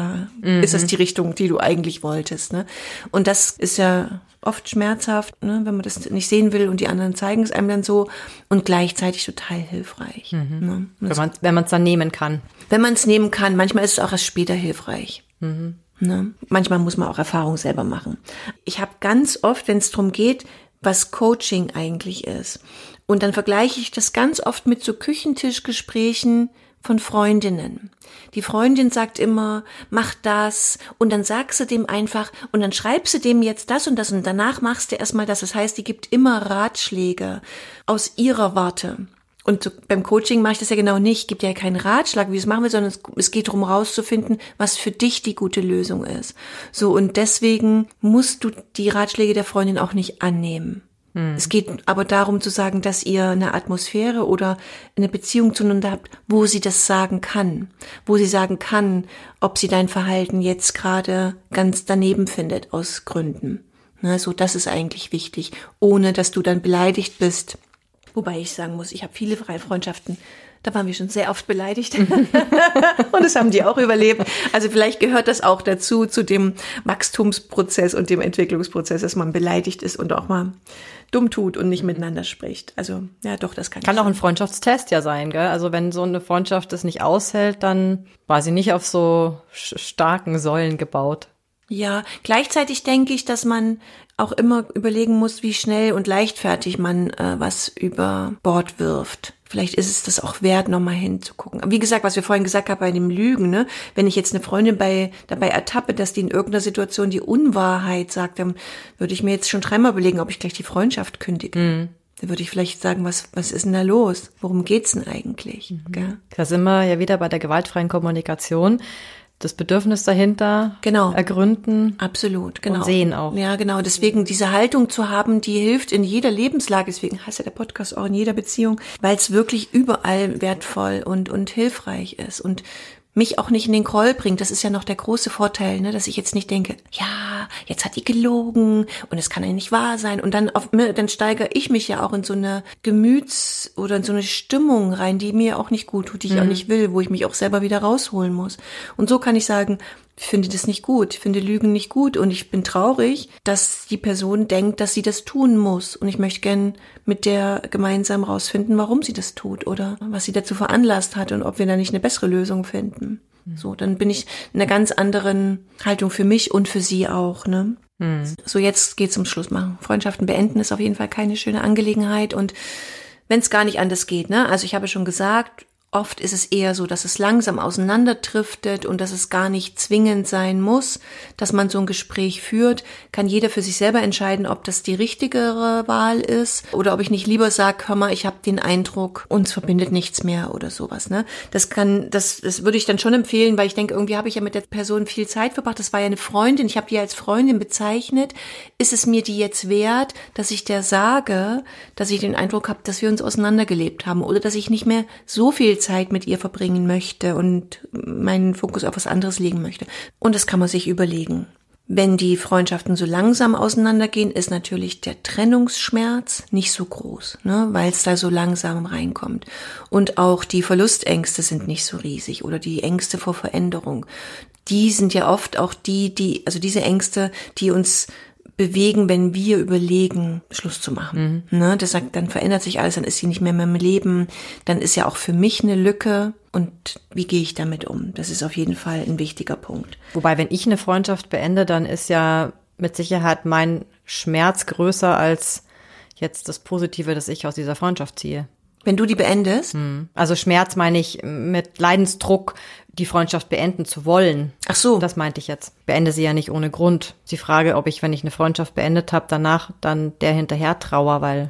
die Richtung, die du eigentlich wolltest, ne? Und das ist ja oft schmerzhaft, ne, wenn man das nicht sehen will und die anderen zeigen es einem dann so und gleichzeitig total hilfreich. Ne? Wenn man es dann nehmen kann. Wenn man es nehmen kann, manchmal ist es auch erst später hilfreich. Ne? Manchmal muss man auch Erfahrung selber machen. Ich habe ganz oft, wenn es darum geht, was Coaching eigentlich ist, und dann vergleiche ich das ganz oft mit so Küchentischgesprächen von Freundinnen. Die Freundin sagt immer, mach das, und dann sagst du dem einfach, und dann schreibst du dem jetzt das und danach machst du erstmal das. Das heißt, die gibt immer Ratschläge aus ihrer Warte. Und so, beim Coaching mache ich das ja genau nicht. Gibt ja keinen Ratschlag, wie es machen wir, sondern es geht darum, rauszufinden, was für dich die gute Lösung ist. So, und deswegen musst du die Ratschläge der Freundin auch nicht annehmen. Es geht aber darum zu sagen, dass ihr eine Atmosphäre oder eine Beziehung zueinander habt, wo sie das sagen kann. Wo sie sagen kann, ob sie dein Verhalten jetzt gerade ganz daneben findet, aus Gründen. Ne, so, das ist eigentlich wichtig, ohne dass du dann beleidigt bist. Wobei ich sagen muss, ich habe viele Freundschaften, da waren wir schon sehr oft beleidigt. Und das haben die auch überlebt. Also vielleicht gehört das auch dazu, zu dem Wachstumsprozess und dem Entwicklungsprozess, dass man beleidigt ist und auch mal dumm tut und nicht miteinander spricht. Also ja, doch, das kann auch ein Freundschaftstest ja sein, gell? Also wenn so eine Freundschaft das nicht aushält, dann war sie nicht auf so starken Säulen gebaut. Ja, gleichzeitig denke ich, dass man auch immer überlegen muss, wie schnell und leichtfertig man was über Bord wirft. Vielleicht ist es das auch wert, nochmal hinzugucken. Aber wie gesagt, was wir vorhin gesagt haben bei dem Lügen, ne? Wenn ich jetzt eine Freundin dabei ertappe, dass die in irgendeiner Situation die Unwahrheit sagt, dann würde ich mir jetzt schon dreimal überlegen, ob ich gleich die Freundschaft kündige. Dann würde ich vielleicht sagen, was ist denn da los? Worum geht's denn eigentlich? Gell? Da sind wir ja wieder bei der gewaltfreien Kommunikation. Das Bedürfnis dahinter ergründen. Absolut, genau. Und sehen auch. Ja, genau. Deswegen diese Haltung zu haben, die hilft in jeder Lebenslage. Deswegen heißt ja der Podcast auch in jeder Beziehung, weil es wirklich überall wertvoll und hilfreich ist und mich auch nicht in den Groll bringt. Das ist ja noch der große Vorteil, ne, dass ich jetzt nicht denke, ja, jetzt hat die gelogen und es kann ja nicht wahr sein. Und dann dann steigere ich mich ja auch in so eine oder in so eine Stimmung rein, die mir auch nicht gut tut, die ich auch nicht will, wo ich mich auch selber wieder rausholen muss. Und so kann ich sagen, ich finde das nicht gut, ich finde Lügen nicht gut und ich bin traurig, dass die Person denkt, dass sie das tun muss. Und ich möchte gern mit der gemeinsam rausfinden, warum sie das tut oder was sie dazu veranlasst hat und ob wir da nicht eine bessere Lösung finden. So, dann bin ich in einer ganz anderen Haltung für mich und für sie auch, ne? So, jetzt geht's zum Schluss machen. Freundschaften beenden ist auf jeden Fall keine schöne Angelegenheit und wenn es gar nicht anders geht, ne? Also ich habe schon gesagt, oft ist es eher so, dass es langsam auseinanderdriftet und dass es gar nicht zwingend sein muss, dass man so ein Gespräch führt. Kann jeder für sich selber entscheiden, ob das die richtigere Wahl ist oder ob ich nicht lieber sage, hör mal, ich habe den Eindruck, uns verbindet nichts mehr oder sowas. Ne? Das würde ich dann schon empfehlen, weil ich denke, irgendwie habe ich ja mit der Person viel Zeit verbracht. Das war ja eine Freundin, ich habe die als Freundin bezeichnet. Ist es mir die jetzt wert, dass ich der sage, dass ich den Eindruck habe, dass wir uns auseinandergelebt haben oder dass ich nicht mehr so viel Zeit mit ihr verbringen möchte und meinen Fokus auf was anderes legen möchte. Und das kann man sich überlegen. Wenn die Freundschaften so langsam auseinandergehen, ist natürlich der Trennungsschmerz nicht so groß, ne, weil es da so langsam reinkommt. Und auch die Verlustängste sind nicht so riesig oder die Ängste vor Veränderung. Die sind ja oft auch also diese Ängste, die uns bewegen, wenn wir überlegen, Schluss zu machen. Ne, das sagt, dann verändert sich alles, dann ist sie nicht mehr in meinem Leben, dann ist ja auch für mich eine Lücke und wie gehe ich damit um? Das ist auf jeden Fall ein wichtiger Punkt. Wobei, wenn ich eine Freundschaft beende, dann ist ja mit Sicherheit mein Schmerz größer als jetzt das Positive, das ich aus dieser Freundschaft ziehe. Wenn du die beendest? Also Schmerz meine ich mit Leidensdruck, die Freundschaft beenden zu wollen. Ach so. Das meinte ich jetzt. Beende sie ja nicht ohne Grund. Die Frage, ob ich, wenn ich eine Freundschaft beendet habe, danach dann der hinterher trauer, weil...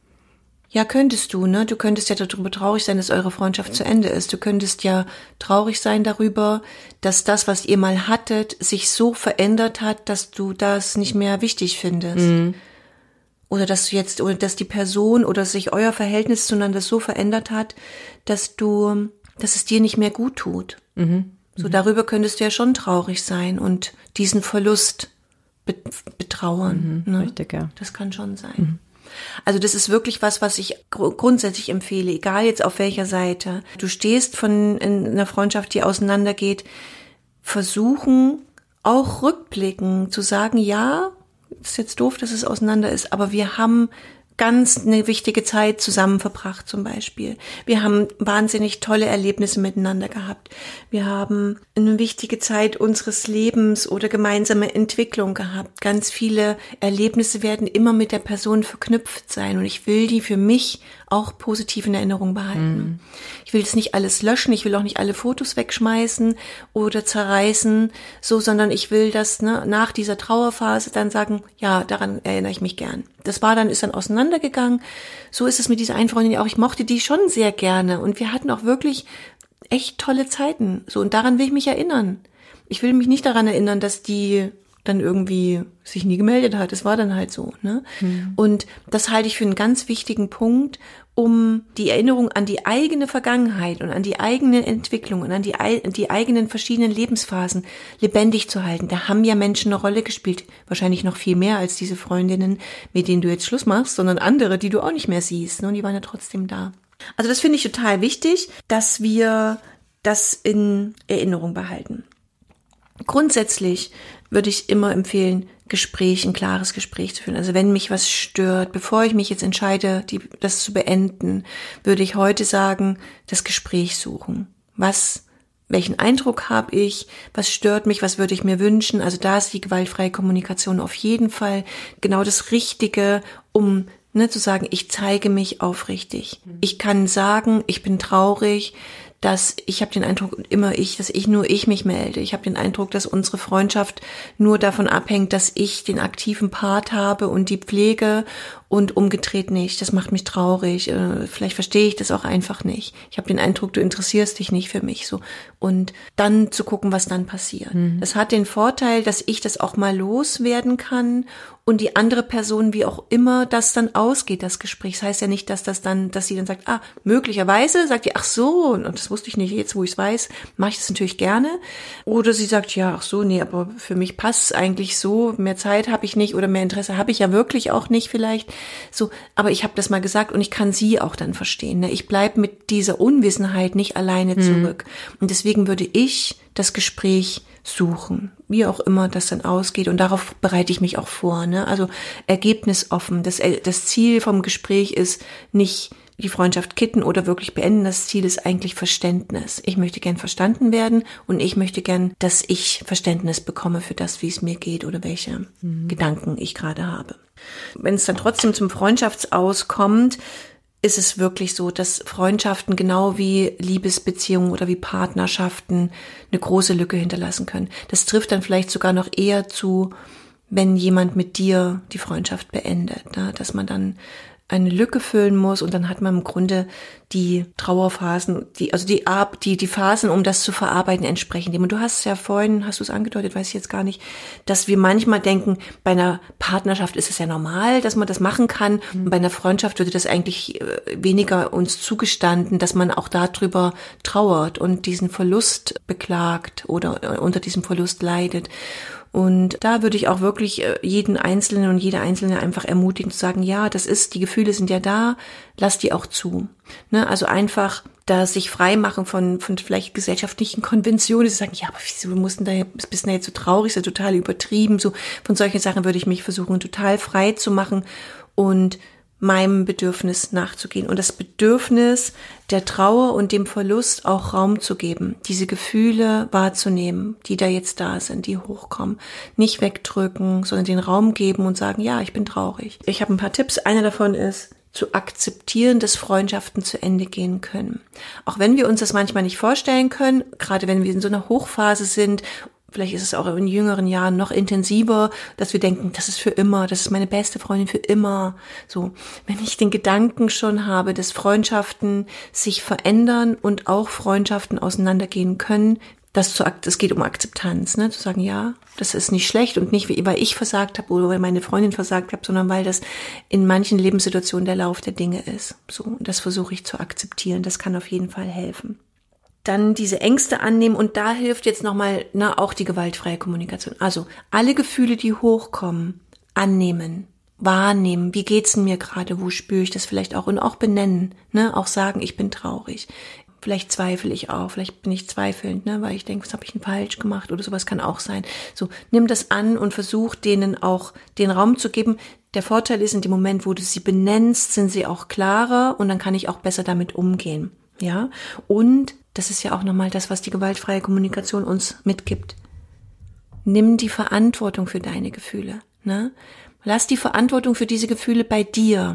Ja, könntest du, ne? Du könntest ja darüber traurig sein, dass eure Freundschaft zu Ende ist. Du könntest ja traurig sein darüber, dass das, was ihr mal hattet, sich so verändert hat, dass du das nicht mehr wichtig findest. Oder dass die Person oder sich euer Verhältnis zueinander so verändert hat, dass es dir nicht mehr gut tut. So, darüber könntest du ja schon traurig sein und diesen Verlust betrauern. Ne? Richtig, ja. Das kann schon sein. Also das ist wirklich was ich grundsätzlich empfehle, egal jetzt auf welcher Seite. Du stehst in einer Freundschaft, die auseinandergeht, versuchen auch rückblickend zu sagen, ja, ist jetzt doof, dass es auseinander ist, aber wir haben ganz eine wichtige Zeit zusammen verbracht zum Beispiel. Wir haben wahnsinnig tolle Erlebnisse miteinander gehabt. Wir haben eine wichtige Zeit unseres Lebens oder gemeinsame Entwicklung gehabt. Ganz viele Erlebnisse werden immer mit der Person verknüpft sein und ich will die für mich auch positiv in Erinnerung behalten. Ich will das nicht alles löschen, ich will auch nicht alle Fotos wegschmeißen oder zerreißen, sondern ich will das nach dieser Trauerphase dann sagen, ja, daran erinnere ich mich gern. Das ist dann auseinandergegangen. So ist es mit dieser einen Freundin auch. Ich mochte die schon sehr gerne und wir hatten auch wirklich echt tolle Zeiten. So, und daran will ich mich erinnern. Ich will mich nicht daran erinnern, dass die dann irgendwie sich nie gemeldet hat. Es war dann halt so, ne? Und das halte ich für einen ganz wichtigen Punkt, um die Erinnerung an die eigene Vergangenheit und an die eigene Entwicklung und an die eigenen verschiedenen Lebensphasen lebendig zu halten. Da haben ja Menschen eine Rolle gespielt, wahrscheinlich noch viel mehr als diese Freundinnen, mit denen du jetzt Schluss machst, sondern andere, die du auch nicht mehr siehst, ne? Und die waren ja trotzdem da. Also das finde ich total wichtig, dass wir das in Erinnerung behalten. Grundsätzlich würde ich immer empfehlen, ein klares Gespräch zu führen. Also wenn mich was stört, bevor ich mich jetzt entscheide, das zu beenden, würde ich heute sagen, das Gespräch suchen. Welchen Eindruck habe ich? Was stört mich? Was würde ich mir wünschen? Also da ist die gewaltfreie Kommunikation auf jeden Fall genau das Richtige, um zu sagen, ich zeige mich aufrichtig. Ich kann sagen, ich bin traurig, dass ich habe den Eindruck, dass nur ich mich melde. Ich habe den Eindruck, dass unsere Freundschaft nur davon abhängt, dass ich den aktiven Part habe und die Pflege und umgedreht nicht. Das macht mich traurig. Vielleicht verstehe ich das auch einfach nicht. Ich habe den Eindruck, du interessierst dich nicht für mich so. Und dann zu gucken, was dann passiert. Das hat den Vorteil, dass ich das auch mal loswerden kann und die andere Person, wie auch immer das dann ausgeht, das Gespräch. Das heißt ja nicht, dass sie dann sagt, möglicherweise sagt die, ach so, und das wusste ich nicht, jetzt wo ich es weiß, mache ich das natürlich gerne. Oder sie sagt, ja, ach so, nee, aber für mich passt es eigentlich so, mehr Zeit habe ich nicht oder mehr Interesse habe ich ja wirklich auch nicht vielleicht. So, aber ich habe das mal gesagt und ich kann sie auch dann verstehen. Ne? Ich bleib mit dieser Unwissenheit nicht alleine zurück. Und deswegen würde ich das Gespräch suchen, wie auch immer das dann ausgeht. Und darauf bereite ich mich auch vor. Ne? Also ergebnisoffen. Das Ziel vom Gespräch ist nicht die Freundschaft kitten oder wirklich beenden. Das Ziel ist eigentlich Verständnis. Ich möchte gern verstanden werden und ich möchte gern, dass ich Verständnis bekomme für das, wie es mir geht oder welche Gedanken ich gerade habe. Wenn es dann trotzdem zum Freundschaftsaus kommt, ist es wirklich so, dass Freundschaften genau wie Liebesbeziehungen oder wie Partnerschaften eine große Lücke hinterlassen können. Das trifft dann vielleicht sogar noch eher zu, wenn jemand mit dir die Freundschaft beendet, ne? Dass man dann eine Lücke füllen muss und dann hat man im Grunde die Trauerphasen, die Phasen, um das zu verarbeiten, entsprechend. Und du hast ja vorhin, hast du es angedeutet, weiß ich jetzt gar nicht, dass wir manchmal denken, bei einer Partnerschaft ist es ja normal, dass man das machen kann. Und bei einer Freundschaft würde das eigentlich weniger uns zugestanden, dass man auch darüber trauert und diesen Verlust beklagt oder unter diesem Verlust leidet. Und da würde ich auch wirklich jeden Einzelnen und jede Einzelne einfach ermutigen zu sagen, ja, die Gefühle sind ja da, lass die auch zu. Ne? Also einfach da sich frei machen von vielleicht gesellschaftlichen Konventionen, sie sagen, ja, aber wieso bist du da jetzt so traurig, ist ja total übertrieben, so von solchen Sachen würde ich mich versuchen, total frei zu machen und meinem Bedürfnis nachzugehen und das Bedürfnis der Trauer und dem Verlust auch Raum zu geben, diese Gefühle wahrzunehmen, die da jetzt da sind, die hochkommen, nicht wegdrücken, sondern den Raum geben und sagen, ja, ich bin traurig. Ich habe ein paar Tipps, einer davon ist, zu akzeptieren, dass Freundschaften zu Ende gehen können. Auch wenn wir uns das manchmal nicht vorstellen können, gerade wenn wir in so einer Hochphase sind. Vielleicht ist es auch in jüngeren Jahren noch intensiver, dass wir denken, das ist für immer, das ist meine beste Freundin für immer. So, wenn ich den Gedanken schon habe, dass Freundschaften sich verändern und auch Freundschaften auseinandergehen können, es geht um Akzeptanz, ne, zu sagen, ja, das ist nicht schlecht und nicht, weil ich versagt habe oder weil meine Freundin versagt hat, sondern weil das in manchen Lebenssituationen der Lauf der Dinge ist. So, und das versuche ich zu akzeptieren. Das kann auf jeden Fall helfen. Dann diese Ängste annehmen und da hilft jetzt nochmal auch die gewaltfreie Kommunikation. Also alle Gefühle, die hochkommen, annehmen, wahrnehmen, wie geht's denn mir gerade, wo spüre ich das vielleicht auch und auch benennen, ne, auch sagen, ich bin traurig. Vielleicht zweifle ich auch, vielleicht bin ich zweifelnd, ne, weil ich denke, was habe ich denn falsch gemacht oder sowas kann auch sein. So, nimm das an und versuch denen auch den Raum zu geben. Der Vorteil ist, in dem Moment, wo du sie benennst, sind sie auch klarer und dann kann ich auch besser damit umgehen, ja. Und das ist ja auch nochmal das, was die gewaltfreie Kommunikation uns mitgibt. Nimm die Verantwortung für deine Gefühle, ne? Lass die Verantwortung für diese Gefühle bei dir.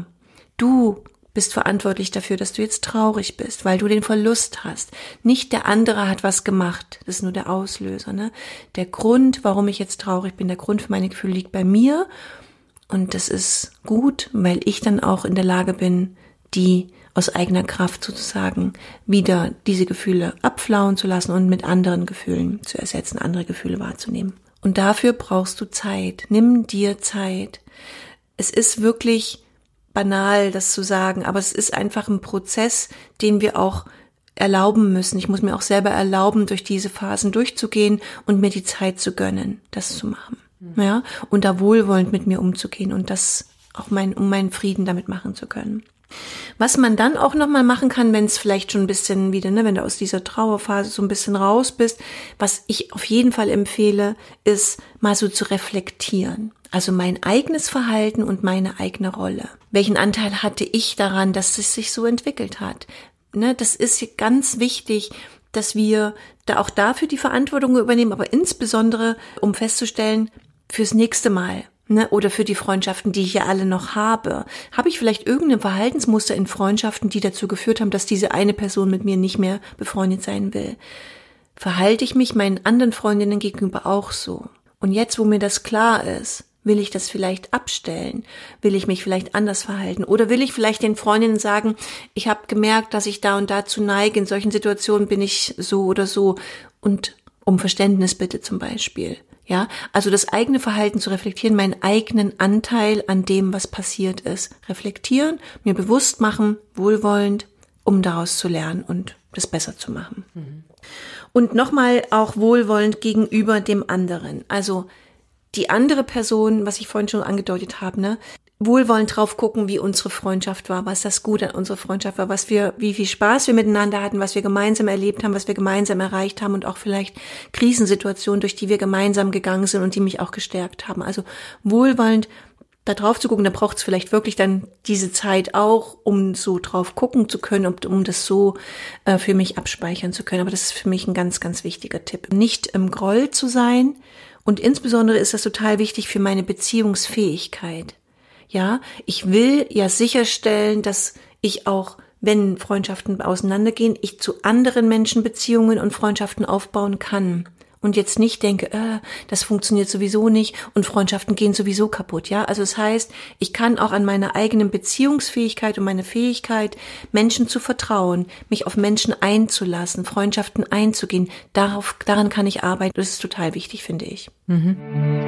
Du bist verantwortlich dafür, dass du jetzt traurig bist, weil du den Verlust hast. Nicht der andere hat was gemacht. Das ist nur der Auslöser, ne? Der Grund, warum ich jetzt traurig bin, der Grund für meine Gefühle liegt bei mir. Und das ist gut, weil ich dann auch in der Lage bin, die aus eigener Kraft sozusagen wieder diese Gefühle abflauen zu lassen und mit anderen Gefühlen zu ersetzen, andere Gefühle wahrzunehmen. Und dafür brauchst du Zeit. Nimm dir Zeit. Es ist wirklich banal, das zu sagen, aber es ist einfach ein Prozess, den wir auch erlauben müssen. Ich muss mir auch selber erlauben, durch diese Phasen durchzugehen und mir die Zeit zu gönnen, das zu machen. Ja, und da wohlwollend mit mir umzugehen und das auch um meinen Frieden damit machen zu können. Was man dann auch nochmal machen kann, wenn es vielleicht schon ein bisschen wieder, ne, wenn du aus dieser Trauerphase so ein bisschen raus bist, was ich auf jeden Fall empfehle, ist mal so zu reflektieren. Also mein eigenes Verhalten und meine eigene Rolle. Welchen Anteil hatte ich daran, dass es sich so entwickelt hat? Ne, das ist ganz wichtig, dass wir da auch dafür die Verantwortung übernehmen, aber insbesondere, um festzustellen, fürs nächste Mal. Ne, oder für die Freundschaften, die ich ja alle noch habe. Habe ich vielleicht irgendein Verhaltensmuster in Freundschaften, die dazu geführt haben, dass diese eine Person mit mir nicht mehr befreundet sein will? Verhalte ich mich meinen anderen Freundinnen gegenüber auch so? Und jetzt, wo mir das klar ist, will ich das vielleicht abstellen? Will ich mich vielleicht anders verhalten? Oder will ich vielleicht den Freundinnen sagen, ich habe gemerkt, dass ich da und dazu neige, in solchen Situationen bin ich so oder so. Und um Verständnis bitte zum Beispiel. Ja, also das eigene Verhalten zu reflektieren, meinen eigenen Anteil an dem, was passiert ist. Reflektieren, mir bewusst machen, wohlwollend, um daraus zu lernen und das besser zu machen. Mhm. Und nochmal auch wohlwollend gegenüber dem anderen. Also die andere Person, was ich vorhin schon angedeutet habe, ne, wohlwollend drauf gucken, wie unsere Freundschaft war, was das Gute an unserer Freundschaft war, wie viel Spaß wir miteinander hatten, was wir gemeinsam erlebt haben, was wir gemeinsam erreicht haben und auch vielleicht Krisensituationen, durch die wir gemeinsam gegangen sind und die mich auch gestärkt haben. Also wohlwollend da drauf zu gucken, da braucht es vielleicht wirklich dann diese Zeit auch, um so drauf gucken zu können, um das so für mich abspeichern zu können. Aber das ist für mich ein ganz, ganz wichtiger Tipp. Nicht im Groll zu sein und insbesondere ist das total wichtig für meine Beziehungsfähigkeit. Ja, ich will ja sicherstellen, dass ich auch, wenn Freundschaften auseinandergehen, ich zu anderen Menschen Beziehungen und Freundschaften aufbauen kann. Und jetzt nicht denke, das funktioniert sowieso nicht und Freundschaften gehen sowieso kaputt. Ja, also das heißt, ich kann auch an meiner eigenen Beziehungsfähigkeit und meine Fähigkeit, Menschen zu vertrauen, mich auf Menschen einzulassen, Freundschaften einzugehen, daran kann ich arbeiten. Das ist total wichtig, finde ich. Mhm.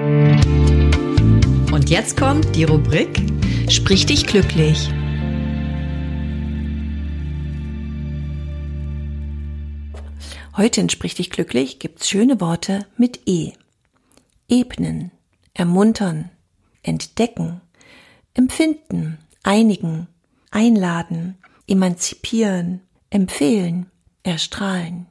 Und jetzt kommt die Rubrik Sprich dich glücklich. Heute in Sprich dich glücklich gibt's schöne Worte mit E. Ebnen, ermuntern, entdecken, empfinden, einigen, einladen, emanzipieren, empfehlen, erstrahlen.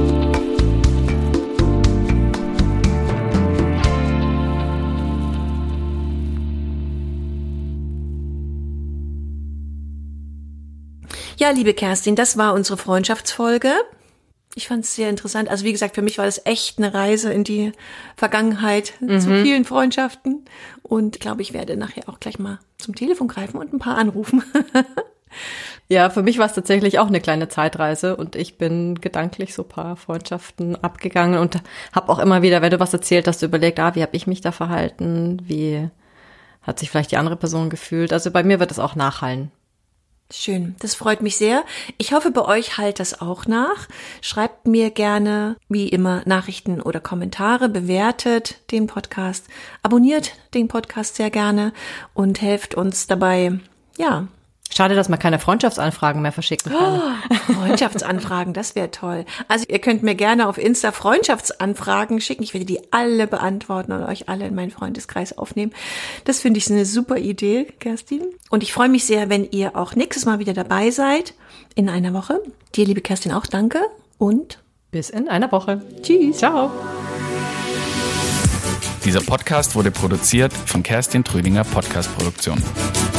Ja, liebe Kerstin, das war unsere Freundschaftsfolge. Ich fand es sehr interessant. Also wie gesagt, für mich war das echt eine Reise in die Vergangenheit zu vielen Freundschaften. Und ich glaube, ich werde nachher auch gleich mal zum Telefon greifen und ein paar anrufen. Ja, für mich war es tatsächlich auch eine kleine Zeitreise und ich bin gedanklich so ein paar Freundschaften abgegangen und habe auch immer wieder, wenn du was erzählt hast, überlegt, wie habe ich mich da verhalten, wie hat sich vielleicht die andere Person gefühlt. Also bei mir wird es auch nachhallen. Schön, das freut mich sehr. Ich hoffe, bei euch hallt das auch nach. Schreibt mir gerne, wie immer, Nachrichten oder Kommentare, bewertet den Podcast, abonniert den Podcast sehr gerne und helft uns dabei, ja, Schade, dass man keine Freundschaftsanfragen mehr verschicken kann. Oh, Freundschaftsanfragen, das wäre toll. Also ihr könnt mir gerne auf Insta Freundschaftsanfragen schicken. Ich werde die alle beantworten und euch alle in meinen Freundeskreis aufnehmen. Das finde ich eine super Idee, Kerstin. Und ich freue mich sehr, wenn ihr auch nächstes Mal wieder dabei seid in einer Woche. Dir, liebe Kerstin, auch danke und bis in einer Woche. Tschüss. Ciao. Dieser Podcast wurde produziert von Kerstin Trüdinger Podcast Produktion.